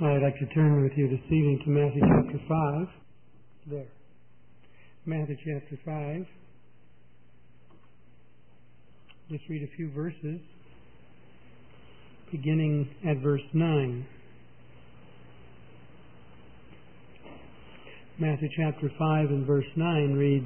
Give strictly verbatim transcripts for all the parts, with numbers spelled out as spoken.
I'd like to turn with you this evening to Matthew chapter five. There. Matthew chapter five. Just read a few verses, beginning at verse nine. Matthew chapter five and verse nine reads,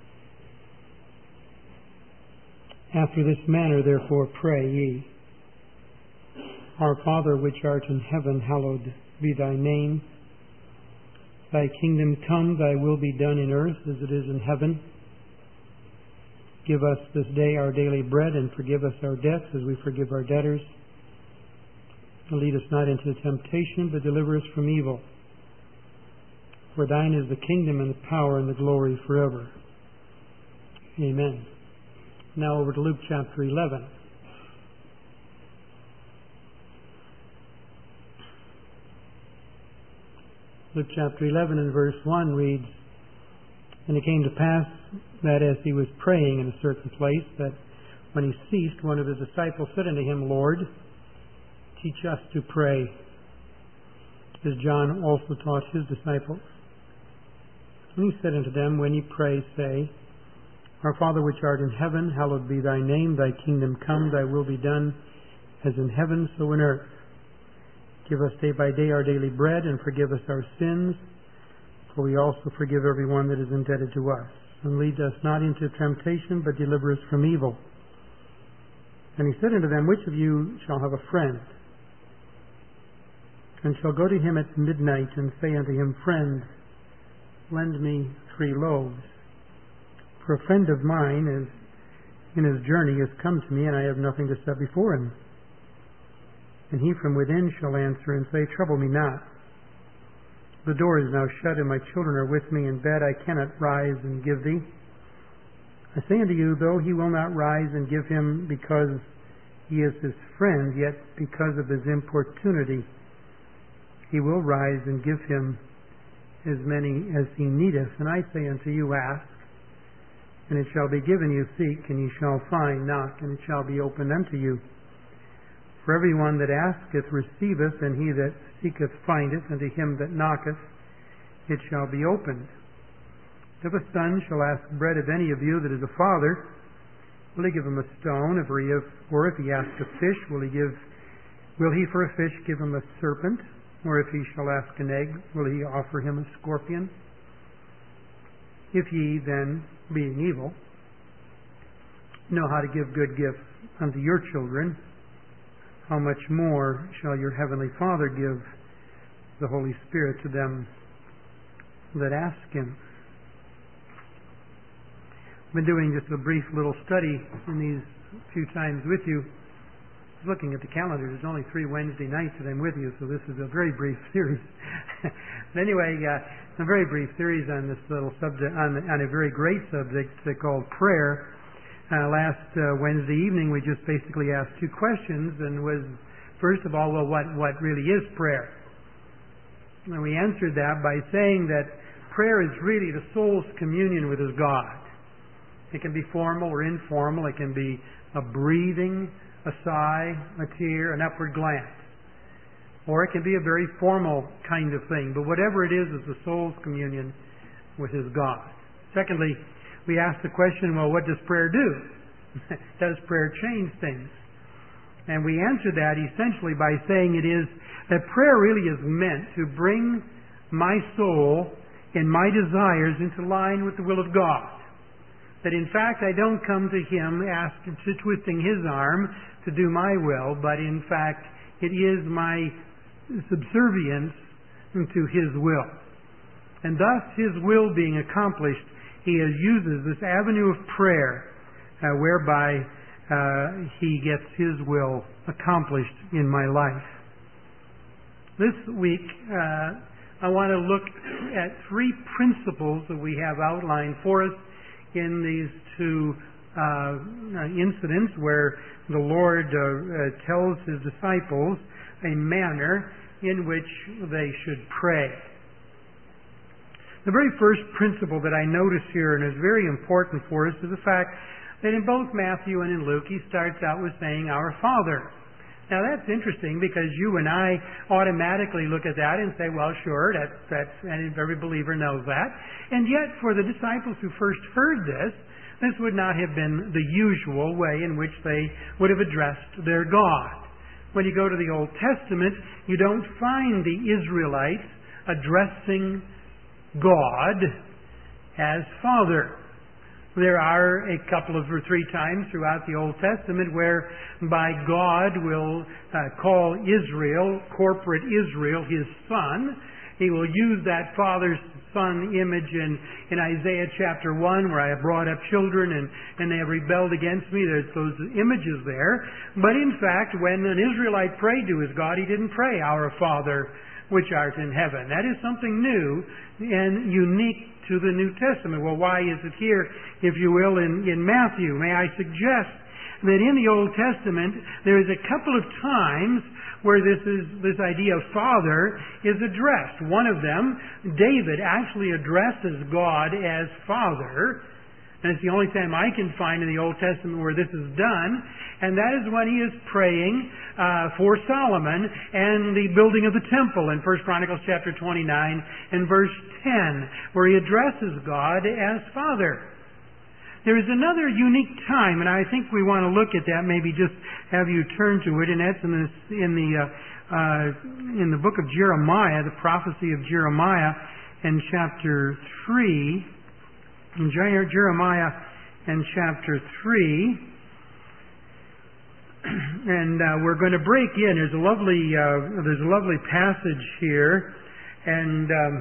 "After this manner therefore pray ye, Our Father which art in heaven, hallowed be thy name. Thy kingdom come, thy will be done in earth as it is in heaven. Give us this day our daily bread, and forgive us our debts as we forgive our debtors. And lead us not into temptation, but deliver us from evil. For thine is the kingdom and the power and the glory forever. Amen." Now over to Luke chapter eleven. Luke chapter eleven and verse one reads, "And it came to pass that as he was praying in a certain place, that when he ceased, one of his disciples said unto him, Lord, teach us to pray, as John also taught his disciples. And he said unto them, When ye pray, say, Our Father which art in heaven, hallowed be thy name. Thy kingdom come, thy will be done, as in heaven, so in earth. Give us day by day our daily bread, and forgive us our sins, for we also forgive everyone that is indebted to us. And lead us not into temptation, but deliver us from evil. And he said unto them, Which of you shall have a friend, and shall go to him at midnight, and say unto him, Friend, lend me three loaves? For a friend of mine is in his journey is come to me, and I have nothing to set before him. And he from within shall answer and say, Trouble me not. The door is now shut, and my children are with me in bed. I cannot rise and give thee. I say unto you, though he will not rise and give him because he is his friend, yet because of his importunity, he will rise and give him as many as he needeth. And I say unto you, Ask, and it shall be given you. Seek, and ye shall find. Knock, and it shall be opened unto you. For everyone that asketh receiveth, and he that seeketh findeth, and to him that knocketh it shall be opened. If a son shall ask bread of any of you that is a father, will he give him a stone? If he have, or if he ask a fish, will he give? Will he for a fish give him a serpent? Or if he shall ask an egg, will he offer him a scorpion? If ye then, being evil, know how to give good gifts unto your children, how much more shall your heavenly Father give the Holy Spirit to them that ask him? I've been doing just a brief little study in these few times with you. I was looking at the calendar. There's only three Wednesday nights that I'm with you, so this is a very brief series. But anyway, uh, a very brief series on this little subject, on, on a very great subject called prayer. Uh, last uh, Wednesday evening, we just basically asked two questions, and was, first of all, well, what, what really is prayer? And we answered that by saying that prayer is really the soul's communion with his God. It can be formal or informal. It can be a breathing, a sigh, a tear, an upward glance. Or it can be a very formal kind of thing. But whatever it is, is the soul's communion with his God. Secondly, we asked the question, well, what does prayer do? Does prayer change things? And we answered that essentially by saying it is that prayer really is meant to bring my soul and my desires into line with the will of God. That in fact I don't come to him asking, to twisting his arm to do my will, but in fact it is my subservience to his will. And thus his will being accomplished, he uses this avenue of prayer uh, whereby uh, he gets his will accomplished in my life. This week, uh, I want to look at three principles that we have outlined for us in these two uh, incidents where the Lord uh, uh, tells his disciples a manner in which they should pray. The very first principle that I notice here, and is very important for us, is the fact that in both Matthew and in Luke, he starts out with saying, Our Father. Now that's interesting because you and I automatically look at that and say, well, sure, that's, that's, and every believer knows that. And yet for the disciples who first heard this, this would not have been the usual way in which they would have addressed their God. When you go to the Old Testament, you don't find the Israelites addressing God as Father. There are a couple of or three times throughout the Old Testament where by God will uh, call Israel, corporate Israel, His Son. He will use that Father Son image in, in Isaiah chapter one where I have brought up children and, and they have rebelled against me. There's those images there. But in fact, when an Israelite prayed to his God, he didn't pray, Our Father which art in heaven. That is something new and unique to the New Testament. Well, why is it here, if you will, in, in Matthew? May I suggest that in the Old Testament there is a couple of times where this is this idea of Father is addressed. One of them, David actually addresses God as Father. And it's the only time I can find in the Old Testament where this is done. And that is when he is praying uh, for Solomon and the building of the temple in First Chronicles chapter twenty-nine and verse ten, where he addresses God as Father. There is another unique time, and I think we want to look at that, maybe just have you turn to it, and that's in, this, in, the, uh, uh, in the book of Jeremiah, the prophecy of Jeremiah in chapter three. In Jeremiah in chapter three, and uh, we're going to break in. There's a lovely, uh, there's a lovely passage here, and um,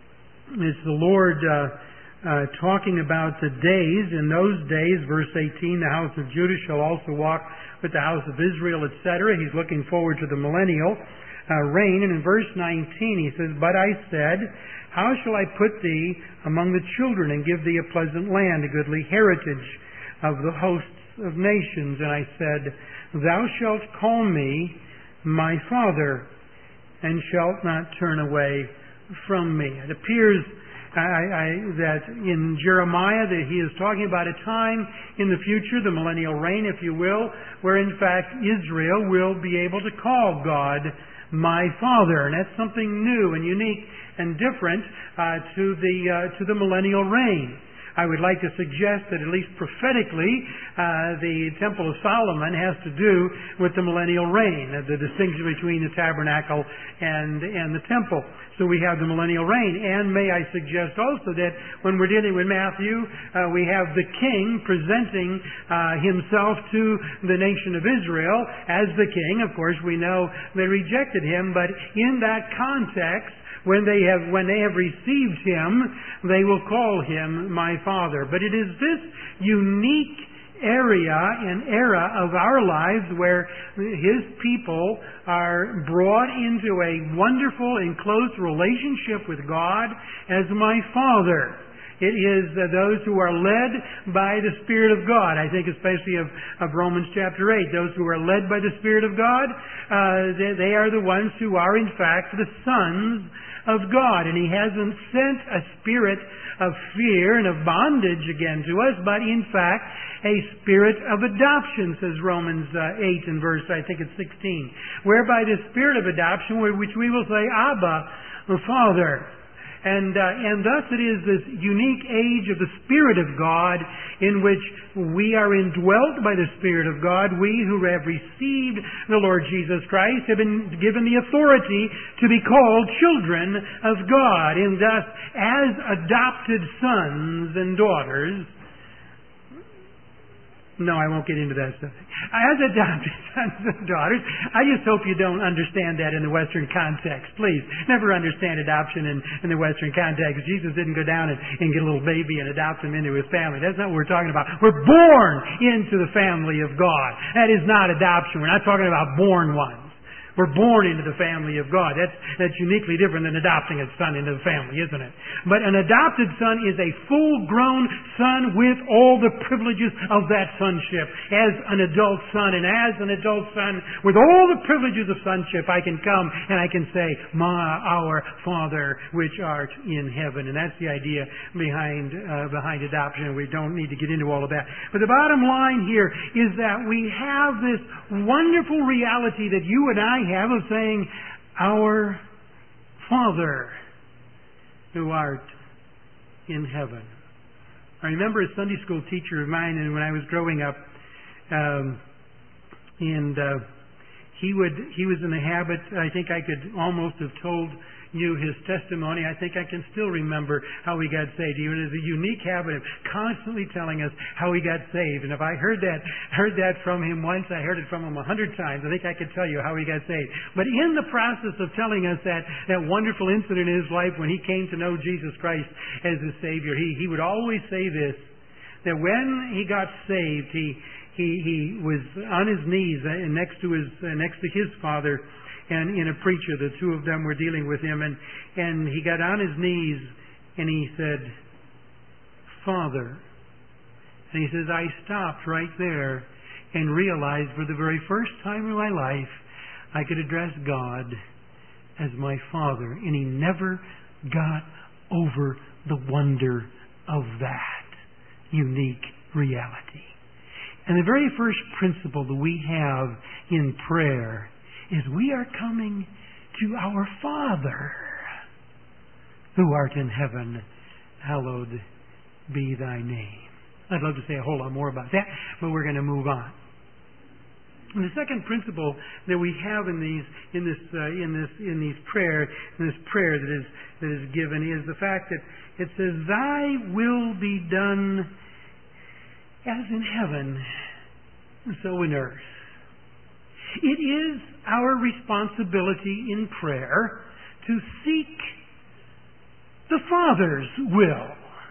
it's the Lord uh, uh, talking about the days. In those days, verse eighteen, the house of Judah shall also walk with the house of Israel, et cetera. He's looking forward to the millennial uh, reign, and in verse nineteen, he says, "But I said, how shall I put thee among the children and give thee a pleasant land, a goodly heritage of the hosts of nations? And I said, Thou shalt call me my Father, and shalt not turn away from me." It appears I, I, that in Jeremiah that he is talking about a time in the future, the millennial reign, if you will, where in fact Israel will be able to call God my Father. And that's something new and unique and different uh, to the uh, to the millennial reign. I would like to suggest that at least prophetically, uh, the Temple of Solomon has to do with the millennial reign, the distinction between the tabernacle and and the temple. So we have the millennial reign. And may I suggest also that when we're dealing with Matthew, uh, we have the king presenting uh, himself to the nation of Israel as the king. Of course, we know they rejected him, but in that context, When they have when they have received Him, they will call Him my Father. But it is this unique area and era of our lives where His people are brought into a wonderful and close relationship with God as my Father. It is uh, those who are led by the Spirit of God. I think especially of, of Romans chapter eight. Those who are led by the Spirit of God, uh, they, they are the ones who are in fact the sons of God. And He hasn't sent a spirit of fear and of bondage again to us, but in fact a spirit of adoption, says Romans uh, eight and verse, I think it's sixteen. Whereby the spirit of adoption, which we will say, Abba, Father. And uh, and thus it is this unique age of the Spirit of God in which we are indwelt by the Spirit of God. We who have received the Lord Jesus Christ have been given the authority to be called children of God. And thus, as adopted sons and daughters, no, I won't get into that stuff. As adopted sons and daughters, I just hope you don't understand that in the Western context. Please, never understand adoption in, in the Western context. Jesus didn't go down and, and get a little baby and adopt him into His family. That's not what we're talking about. We're born into the family of God. That is not adoption. We're not talking about born ones. We're born into the family of God. That's, that's uniquely different than adopting a son into the family, isn't it? But an adopted son is a full-grown son with all the privileges of that sonship. As an adult son, and as an adult son with all the privileges of sonship, I can come and I can say, "My, our Father, which art in heaven." And that's the idea behind uh, behind adoption. We don't need to get into all of that. But the bottom line here is that we have this wonderful reality that you and I have of saying, "Our Father, who art in heaven." I remember a Sunday school teacher of mine, and when I was growing up, um, and uh, he would he was in the habit. I think I could almost have told you his testimony. I think I can still remember how he got saved. He has a unique habit of constantly telling us how he got saved. And if I heard that heard that from him once, I heard it from him a hundred times. I think I could tell you how he got saved. But in the process of telling us that, that wonderful incident in his life when he came to know Jesus Christ as his Savior, he, he would always say this, that when he got saved, he he, he was on his knees next to his next to his father, and in a preacher, the two of them were dealing with him, and, and he got on his knees and he said, "Father." And he says, I stopped right there and realized for the very first time in my life I could address God as my Father. And he never got over the wonder of that unique reality. And the very first principle that we have in prayer is we are coming to our Father, who art in heaven, hallowed be thy name. I'd love to say a whole lot more about that, but we're going to move on. And the second principle that we have in these, in this, uh, in this, in these prayer, in this prayer that is that is given, is the fact that it says, "Thy will be done as in heaven, so in earth." It is our responsibility in prayer to seek the Father's will.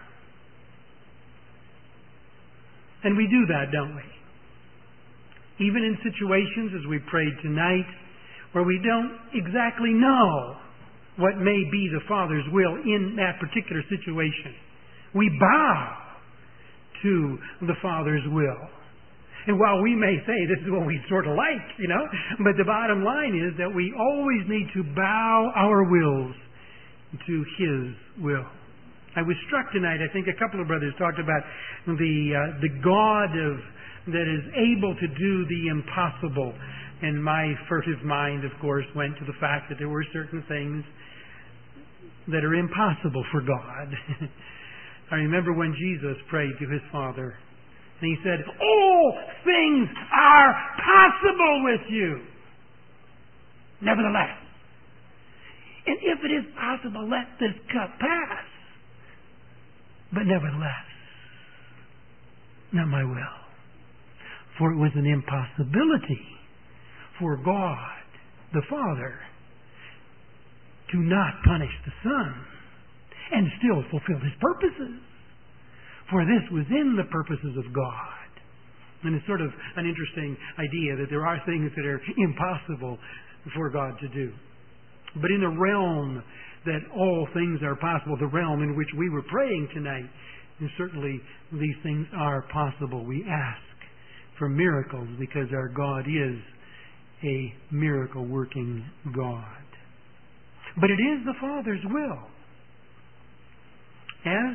And we do that, don't we? Even in situations, as we prayed tonight, where we don't exactly know what may be the Father's will in that particular situation. We bow to the Father's will. And while we may say this is what we sort of like, you know, but the bottom line is that we always need to bow our wills to His will. I was struck tonight, I think a couple of brothers talked about the uh, the God of that is able to do the impossible. And my furtive mind, of course, went to the fact that there were certain things that are impossible for God. I remember when Jesus prayed to His Father, and He said, "All things are possible with you. Nevertheless, and if it is possible, let this cup pass. But nevertheless, not my will." For it was an impossibility for God, the Father, to not punish the Son and still fulfill His purposes. For this was in the purposes of God. And it's sort of an interesting idea that there are things that are impossible for God to do. But in the realm that all things are possible, the realm in which we were praying tonight, and certainly these things are possible. We ask for miracles because our God is a miracle-working God. But it is the Father's will. As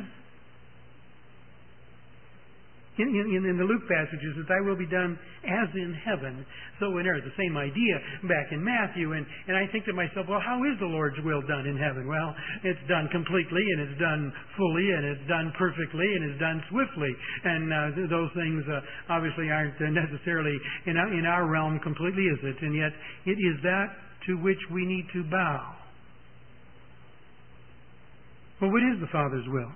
In, in, in the Luke passages, that thy will be done as in heaven, so in earth. The same idea back in Matthew. And, and I think to myself, well, how is the Lord's will done in heaven? Well, it's done completely, and it's done fully, and it's done perfectly, and it's done swiftly. And uh, those things uh, obviously aren't necessarily in our, in our realm completely, is it? And yet, it is that to which we need to bow. Well, what is the Father's will?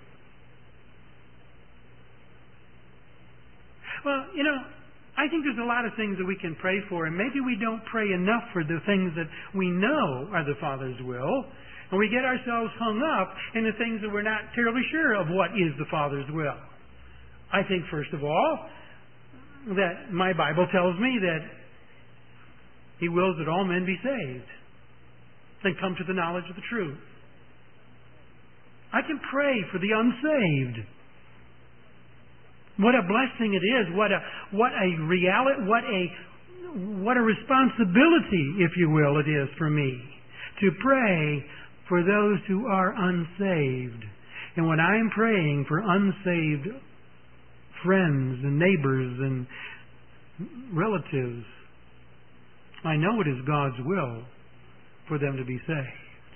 Well, you know, I think there's a lot of things that we can pray for, and maybe we don't pray enough for the things that we know are the Father's will, and we get ourselves hung up in the things that we're not terribly sure of what is the Father's will. I think, first of all, that my Bible tells me that He wills that all men be saved and come to the knowledge of the truth. I can pray for the unsaved. What a blessing it is! What a what a reality! What a what a responsibility, if you will, it is for me to pray for those who are unsaved. And when I'm praying for unsaved friends and neighbors and relatives, I know it is God's will for them to be saved.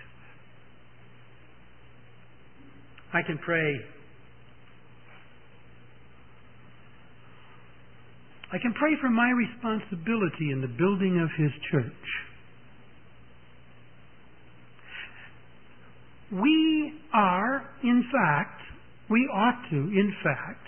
I can pray. I can pray for my responsibility in the building of His church. We are, in fact, we ought to, in fact,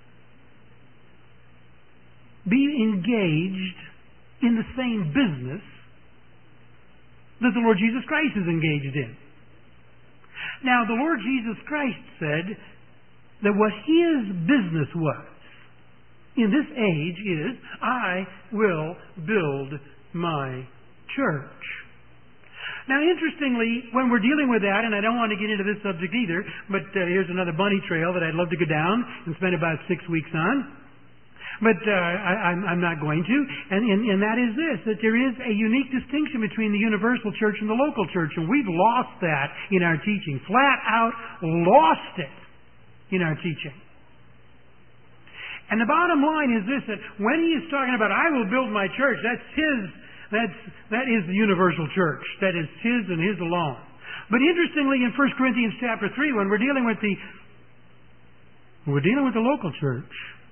be engaged in the same business that the Lord Jesus Christ is engaged in. Now, the Lord Jesus Christ said that what His business was in this age is, I will build my church. Now, interestingly, when we're dealing with that, and I don't want to get into this subject either, but uh, here's another bunny trail that I'd love to go down and spend about six weeks on. But uh, I, I'm, I'm not going to. And, and, and that is this, that there is a unique distinction between the universal church and the local church. And we've lost that in our teaching. Flat out lost it in our teaching. And the bottom line is this, that when he is talking about, I will build my church, that's his, that's, that is the universal church. That is his and his alone. But interestingly, in First Corinthians chapter three, when we're dealing with the, we're dealing with the local church,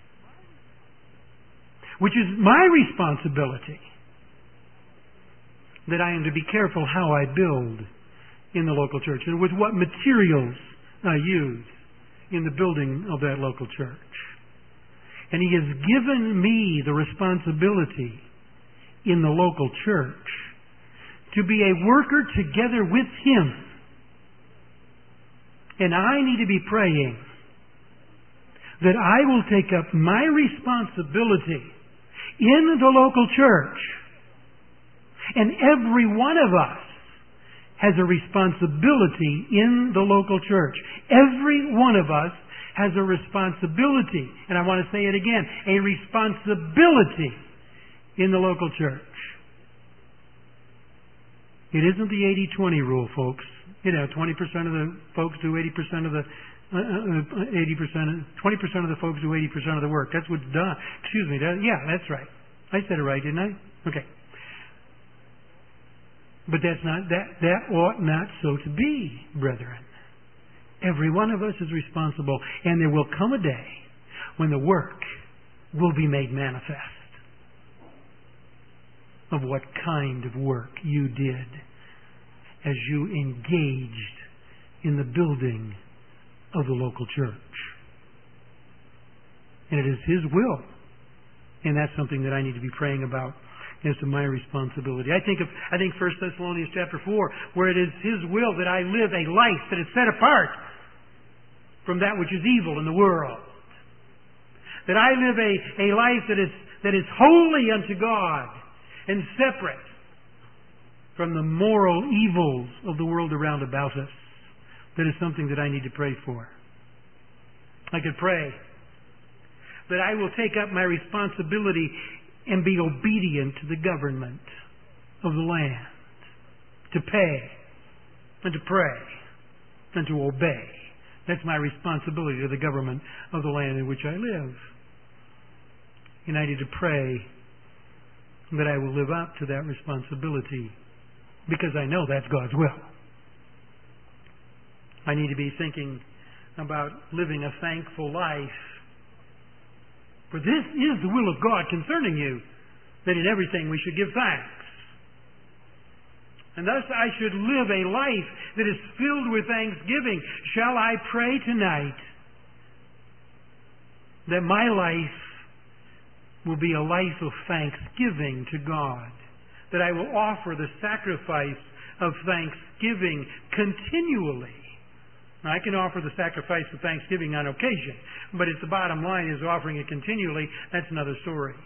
which is my responsibility, that I am to be careful how I build in the local church and with what materials I use in the building of that local church. And He has given me the responsibility in the local church to be a worker together with Him. And I need to be praying that I will take up my responsibility in the local church. And every one of us has a responsibility in the local church. Every one of us has a responsibility. And I want to say it again. A responsibility in the local church. It isn't the eighty twenty rule, folks. You know, twenty percent of the folks do eighty percent of the Uh, eighty percent, twenty percent of the folks do eighty percent of the work. That's what's done. Excuse me. That, yeah, that's right. I said it right, didn't I? Okay. But that's not that. That ought not so to be, brethren. Every one of us is responsible, and there will come a day when the work will be made manifest of what kind of work you did as you engaged in the building of the local church. And it is His will. And that's something that I need to be praying about as to my responsibility. I think of I think First Thessalonians chapter four, where it is His will that I live a life that is set apart from that which is evil in the world. That I live a, a life that is that is holy unto God and separate from the moral evils of the world around about us. That is something that I need to pray for. I could pray that I will take up my responsibility and be obedient to the government of the land. To pay and to pray and to obey. That's my responsibility to the government of the land in which I live. And I need to pray that I will live up to that responsibility because I know that's God's will. I need to be thinking about living a thankful life. For this is the will of God concerning you, that in everything we should give thanks. And thus I should live a life that is filled with thanksgiving. Shall I pray tonight that my life will be a life of thanksgiving to God? That I will offer the sacrifice of thanksgiving continually. Now, I can offer the sacrifice of thanksgiving on occasion, but if the bottom line is offering it continually, that's another story.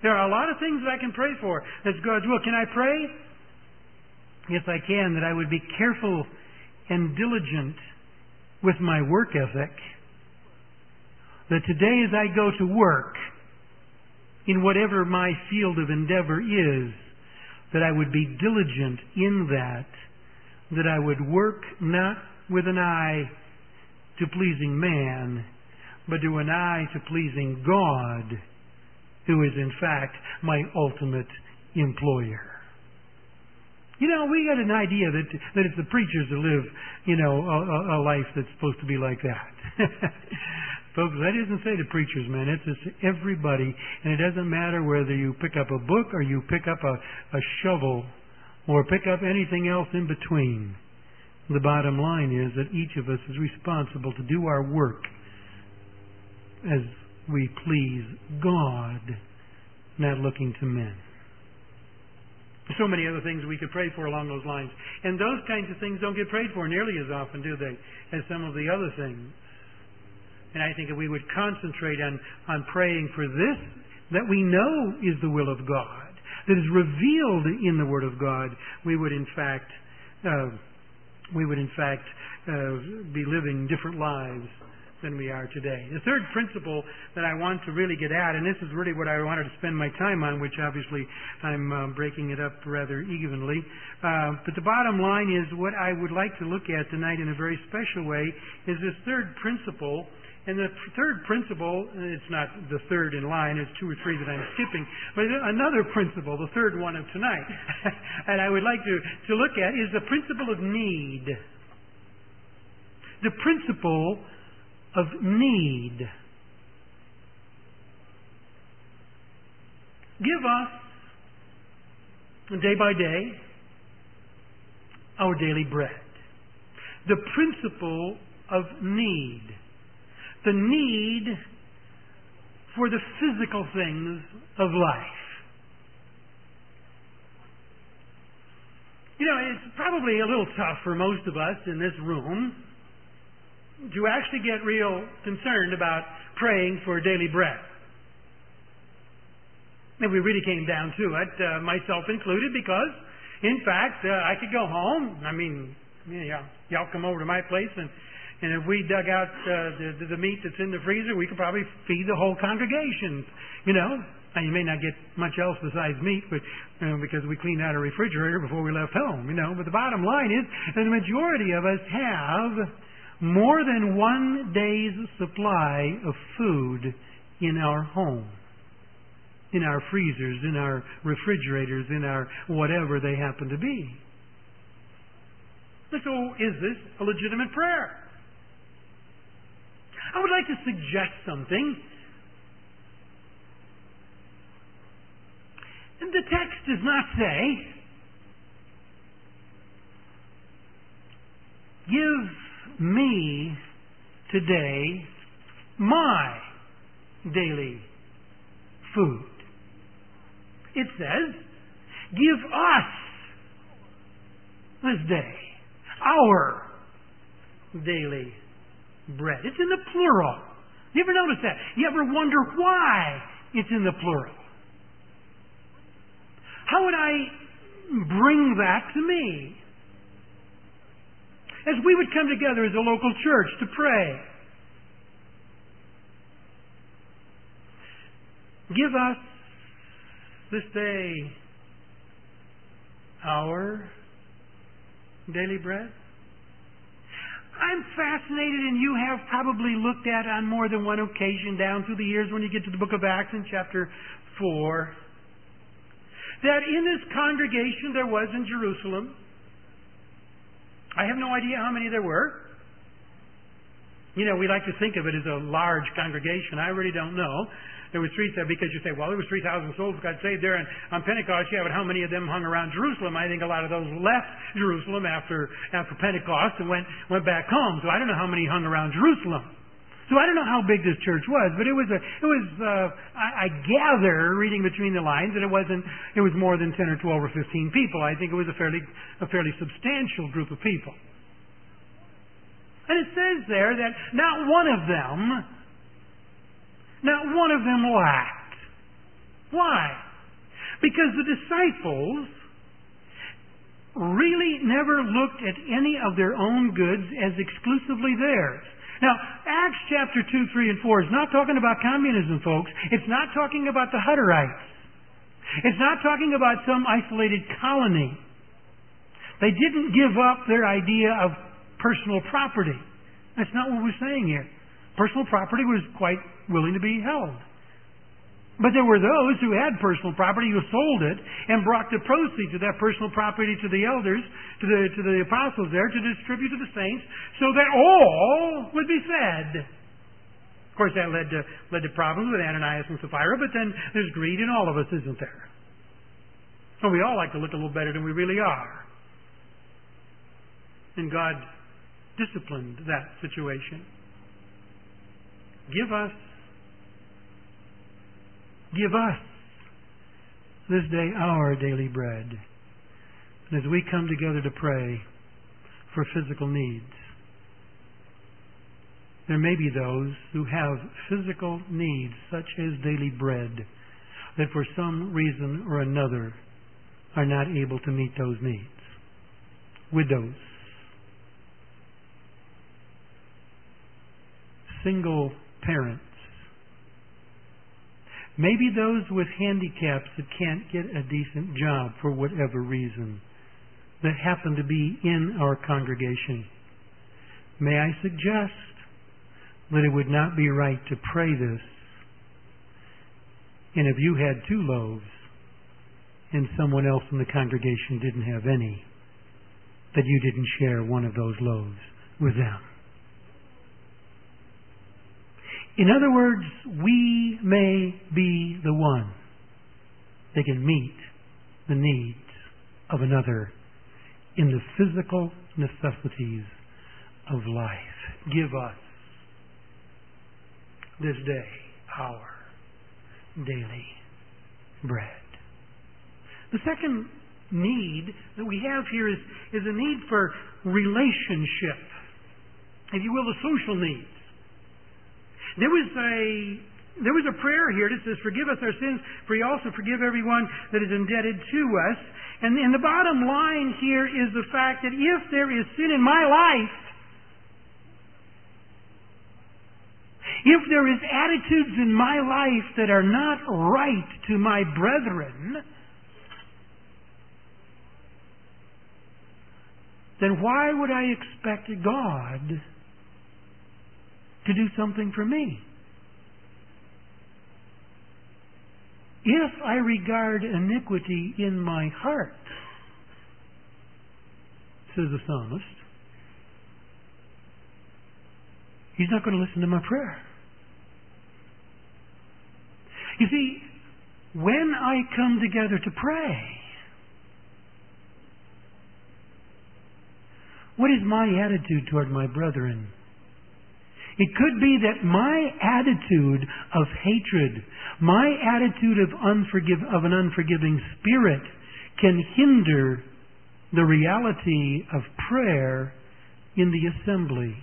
There are a lot of things that I can pray for. That's God's will. Can I pray? Yes, I can. That I would be careful and diligent with my work ethic. That today as I go to work, in whatever my field of endeavor is, that I would be diligent in that. That I would work not with an eye to pleasing man, but to an eye to pleasing God, who is in fact my ultimate employer. You know, we got an idea that that it's the preachers who live, you know, a, a life that's supposed to be like that. Folks, that doesn't say the preachers, man. It's just everybody, and it doesn't matter whether you pick up a book or you pick up a, a shovel or pick up anything else in between. The bottom line is that each of us is responsible to do our work as we please God, not looking to men. So many other things we could pray for along those lines. And those kinds of things don't get prayed for nearly as often, do they, as some of the other things. And I think if we would concentrate on, on praying for this, that we know is the will of God, that is revealed in the Word of God, we would in fact, uh, we would in fact uh, be living different lives than we are today. The third principle that I want to really get at, and this is really what I wanted to spend my time on, which obviously I'm uh, breaking it up rather evenly, uh, but the bottom line is what I would like to look at tonight in a very special way is this third principle. And the third principle, it's not the third in line, it's two or three that I'm skipping, but another principle, the third one of tonight, and I would like to, to look at is the principle of need. The principle of need. Give us, day by day, our daily bread. The principle of need. The need for the physical things of life. You know, it's probably a little tough for most of us in this room to actually get real concerned about praying for daily bread. If we really came down to it, uh, myself included, because, in fact, uh, I could go home. I mean, you know, y'all come over to my place and And if we dug out uh, the, the meat that's in the freezer, we could probably feed the whole congregation, you know. And you may not get much else besides meat, but you know, because we cleaned out our refrigerator before we left home, you know. But the bottom line is that the majority of us have more than one day's supply of food in our home, in our freezers, in our refrigerators, in our whatever they happen to be. So is this a legitimate prayer? I would like to suggest something. And the text does not say, give me today my daily food. It says, give us this day our daily bread. It's in the plural. You ever notice that? You ever wonder why it's in the plural? How would I bring that to me? As we would come together as a local church to pray, give us this day our daily bread. I'm fascinated, and you have probably looked at on more than one occasion down through the years when you get to the book of Acts in chapter four, that in this congregation there was in Jerusalem, I have no idea how many there were. You know, we like to think of it as a large congregation. I really don't know. There was three, because you say, well, there was three thousand souls got saved there, and on Pentecost, yeah, but how many of them hung around Jerusalem? I think a lot of those left Jerusalem after after Pentecost and went went back home. So I don't know how many hung around Jerusalem. So I don't know how big this church was, but it was a it was uh, I, I gather, reading between the lines, that it wasn't it was more than ten or twelve or fifteen people. I think it was a fairly a fairly substantial group of people. And it says there that not one of them. Not one of them lacked. Why? Because the disciples really never looked at any of their own goods as exclusively theirs. Now, Acts chapter two, three, and four is not talking about communism, folks. It's not talking about the Hutterites. It's not talking about some isolated colony. They didn't give up their idea of personal property. That's not what we're saying here. Personal property was quite willing to be held. But there were those who had personal property who sold it and brought the proceeds of that personal property to the elders, to the, to the apostles there, to distribute to the saints so that all would be fed. Of course, that led to, led to problems with Ananias and Sapphira, but then there's greed in all of us, isn't there? So we all like to look a little better than we really are. And God disciplined that situation. Give us Give us this day our daily bread. And as we come together to pray for physical needs, there may be those who have physical needs, such as daily bread, that for some reason or another are not able to meet those needs. Widows, single parents, maybe those with handicaps that can't get a decent job for whatever reason that happen to be in our congregation. May I suggest that it would not be right to pray this, and if you had two loaves and someone else in the congregation didn't have any, that you didn't share one of those loaves with them. In other words, we may be the one that can meet the needs of another in the physical necessities of life. Give us this day our daily bread. The second need that we have here is, is a need for relationship. If you will, the social needs. There was a there was a prayer here that says, "Forgive us our sins, for you also forgive everyone that is indebted to us." And, and the bottom line here is the fact that if there is sin in my life, if there is attitudes in my life that are not right to my brethren, then why would I expect God to do something for me? If I regard iniquity in my heart, says the psalmist, He's not going to listen to my prayer. You see, when I come together to pray, what is my attitude toward my brethren? It could be that my attitude of hatred, my attitude of unforgive, of an unforgiving spirit can hinder the reality of prayer in the assembly.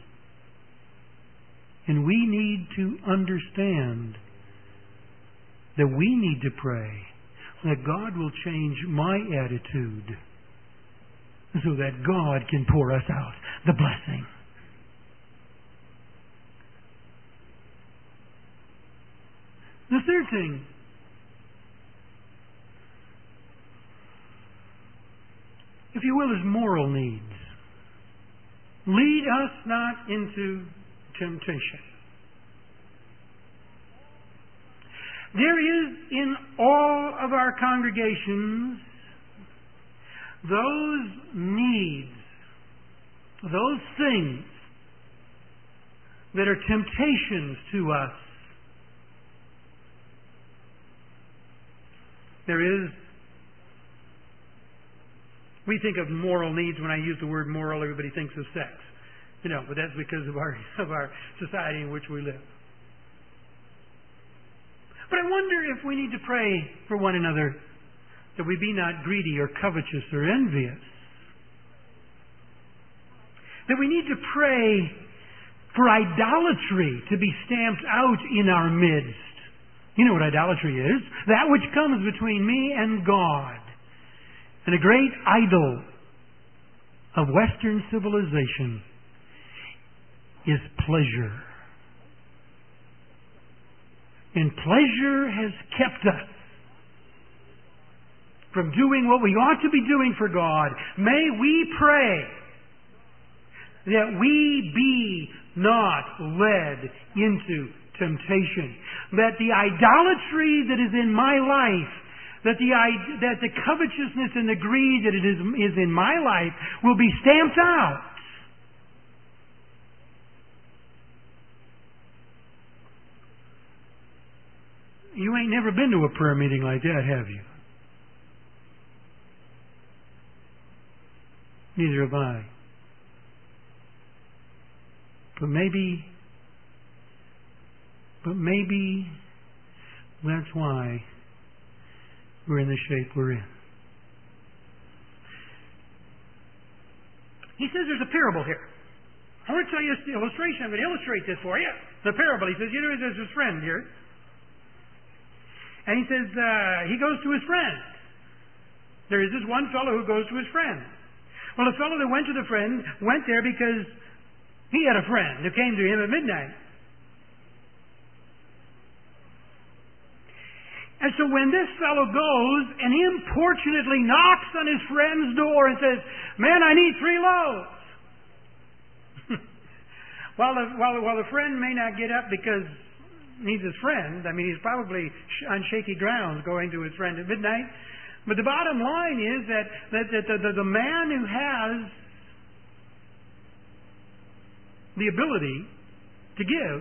And we need to understand that we need to pray that God will change my attitude so that God can pour us out the blessing. The third thing, if you will, is moral needs. Lead us not into temptation. There is in all of our congregations those needs, those things that are temptations to us. There is, we think of moral needs. When I use the word moral, everybody thinks of sex. You know, but that's because of our of our society in which we live. But I wonder if we need to pray for one another that we be not greedy or covetous or envious. That we need to pray for idolatry to be stamped out in our midst. You know what idolatry is? That which comes between me and God. And a great idol of Western civilization is pleasure. And pleasure has kept us from doing what we ought to be doing for God. May we pray that we be not led into temptation. That the idolatry that is in my life, that the that the covetousness and the greed that it is, is in my life will be stamped out. You ain't never been to a prayer meeting like that, have you? Neither have I. But maybe, but maybe that's why we're in the shape we're in. He says there's a parable here. I want to tell you an illustration. I'm going to illustrate this for you. The parable. He says, you know, there's his friend here. And he says, uh, he goes to his friend. There is this one fellow who goes to his friend. Well, the fellow that went to the friend went there because he had a friend who came to him at midnight. And so when this fellow goes and importunately knocks on his friend's door and says, man, I need three loaves. while, the, while, while the friend may not get up because he's his friend, I mean, he's probably on shaky grounds going to his friend at midnight. But the bottom line is that, that, that the, the, the man who has the ability to give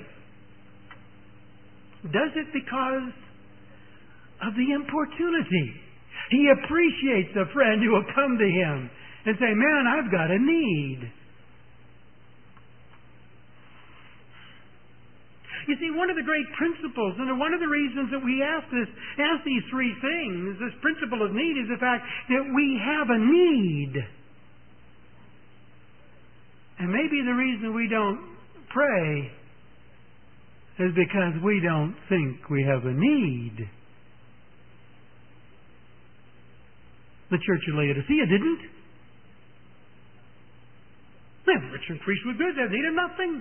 does it because of the importunity. He appreciates the friend who will come to him and say, man, I've got a need. You see, one of the great principles, and one of the reasons that we ask this, ask these three things, this principle of need, is the fact that we have a need. And maybe the reason we don't pray is because we don't think we have a need. The church of Laodicea didn't. They were rich and increased with goods. They needed nothing.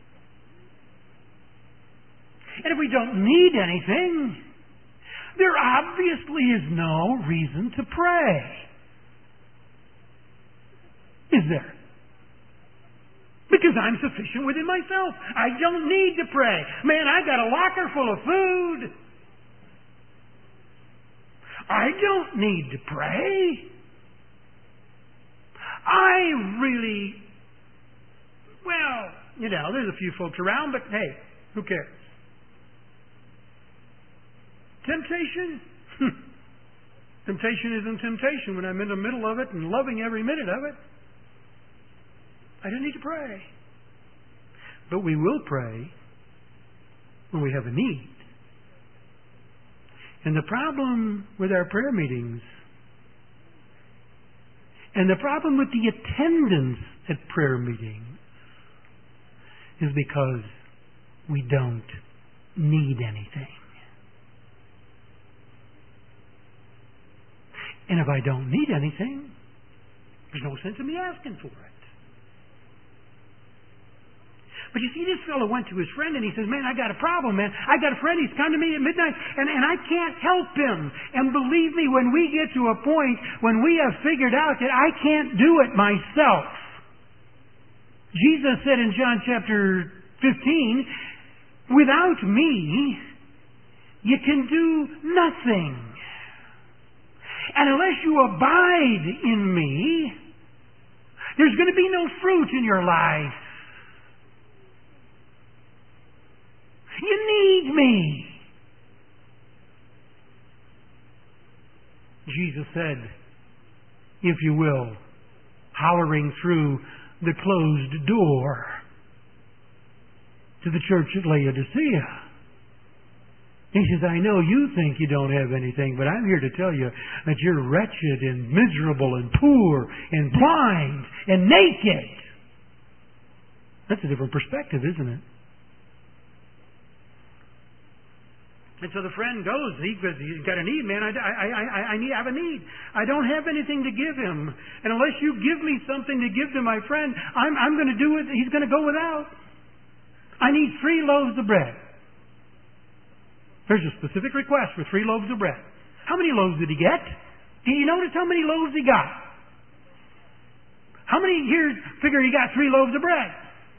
And if we don't need anything, there obviously is no reason to pray. Is there? Because I'm sufficient within myself. I don't need to pray. Man, I got a locker full of food. I don't need to pray. I really, well, you know, there's a few folks around, but hey, who cares? Temptation? Temptation isn't temptation when I'm in the middle of it and loving every minute of it. I don't need to pray. But we will pray when we have a need. And the problem with our prayer meetings, and the problem with the attendance at prayer meetings, is because we don't need anything. And if I don't need anything, there's no sense in me asking for it. But you see, this fellow went to his friend and he says, man, I got a problem, man. I got a friend. He's come to me at midnight and, and I can't help him. And believe me, when we get to a point when we have figured out that I can't do it myself, Jesus said in John chapter fifteen, without me, you can do nothing. And unless you abide in me, there's going to be no fruit in your life. You need me. Jesus said, if you will, hollering through the closed door to the church at Laodicea. He says, I know you think you don't have anything, but I'm here to tell you that you're wretched and miserable and poor and blind and naked. That's a different perspective, isn't it? And so the friend goes. He goes, he's got a need, man. I, I, I, I need, I have a need. I don't have anything to give him. And unless you give me something to give to my friend, I'm, I'm going to do it. He's going to go without. I need three loaves of bread. There's a specific request for three loaves of bread. How many loaves did he get? Do you notice how many loaves he got? How many here figure he got three loaves of bread?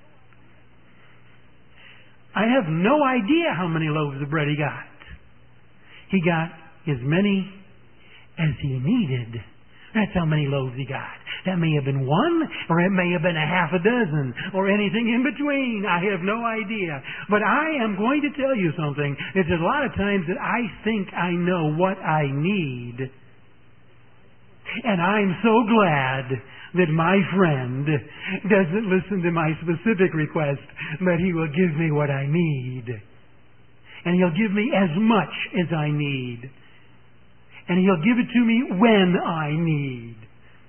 I have no idea how many loaves of bread he got. He got as many as he needed. That's how many loaves he got. That may have been one, or it may have been a half a dozen, or anything in between. I have no idea. But I am going to tell you something. It's a lot of times that I think I know what I need. And I'm so glad that my friend doesn't listen to my specific request, but he will give me what I need. And he'll give me as much as I need. And he'll give it to me when I need.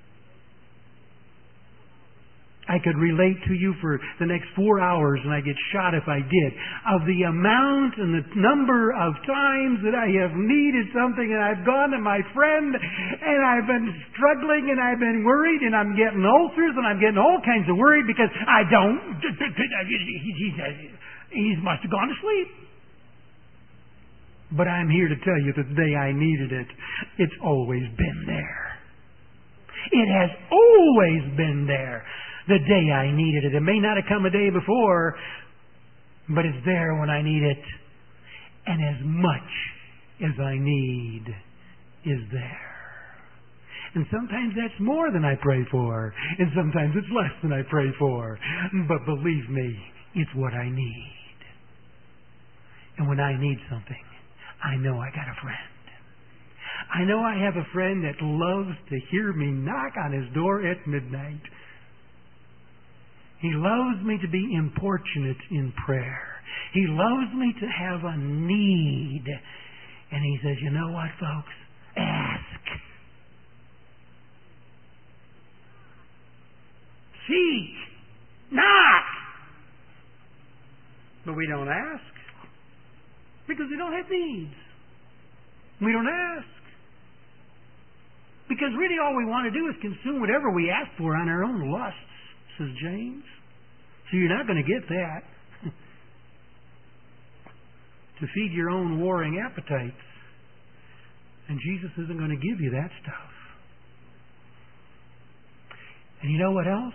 I could relate to you for the next four hours, and I get shot if I did, of the amount and the number of times that I have needed something, and I've gone to my friend, and I've been struggling, and I've been worried, and I'm getting ulcers, and I'm getting all kinds of worried because I don't. He must have gone to sleep. But I'm here to tell you that the day I needed it, it's always been there. It has always been there. The day I needed it. It may not have come a day before, but it's there when I need it. And as much as I need is there. And sometimes that's more than I pray for. And sometimes it's less than I pray for. But believe me, it's what I need. And when I need something, I know I got a friend. I know I have a friend that loves to hear me knock on his door at midnight. He loves me to be importunate in prayer. He loves me to have a need. And he says, you know what, folks? Ask. Seek. Knock. But we don't ask. Because we don't have needs. We don't ask. Because really all we want to do is consume whatever we ask for on our own lusts, says James. So you're not going to get that. To feed your own warring appetites. And Jesus isn't going to give you that stuff. And you know what else?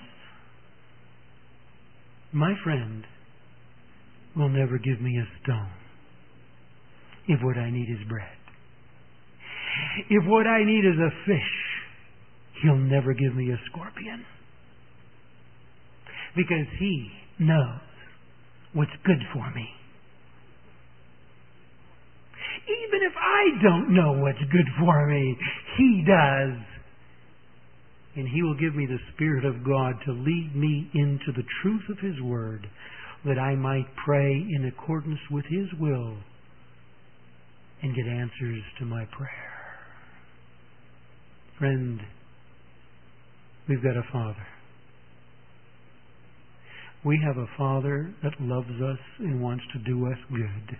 My friend will never give me a stone if what I need is bread. If what I need is a fish, he'll never give me a scorpion. Because he knows what's good for me. Even if I don't know what's good for me, he does. And he will give me the Spirit of God to lead me into the truth of his word, that I might pray in accordance with his will and get answers to my prayer. Friend, we've got a Father. We have a Father that loves us and wants to do us good.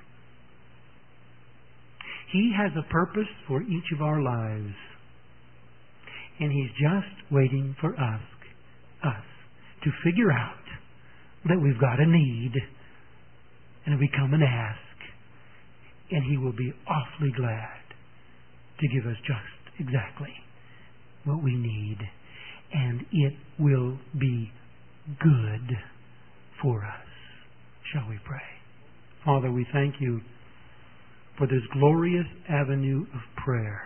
He has a purpose for each of our lives. And he's just waiting for us, us to figure out that we've got a need. And we come and ask. And he will be awfully glad to give us just exactly what we need. And it will be good for us. Shall we pray? Father, we thank you for this glorious avenue of prayer.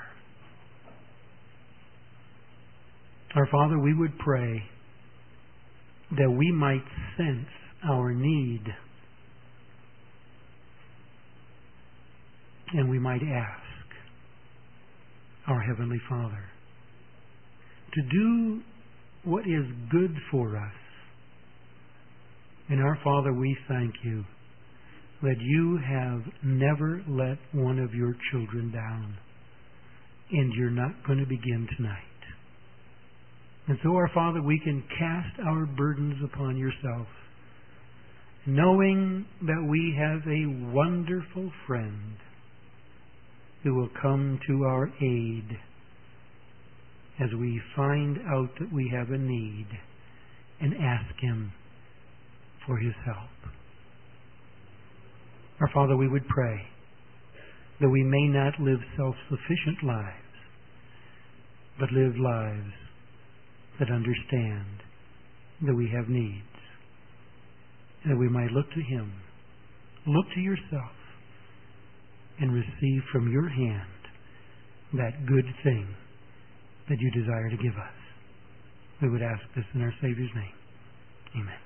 Our Father, we would pray that we might sense our need and we might ask our Heavenly Father to do what is good for us. And our Father, we thank you that you have never let one of your children down, and you're not going to begin tonight. And so, our Father, we can cast our burdens upon yourself, knowing that we have a wonderful friend who will come to our aid as we find out that we have a need and ask Him for His help. Our Father, we would pray that we may not live self-sufficient lives, but live lives that understand that we have needs, and that we might look to Him, look to yourself, and receive from your hand that good thing that you desire to give us. We would ask this in our Savior's name. Amen.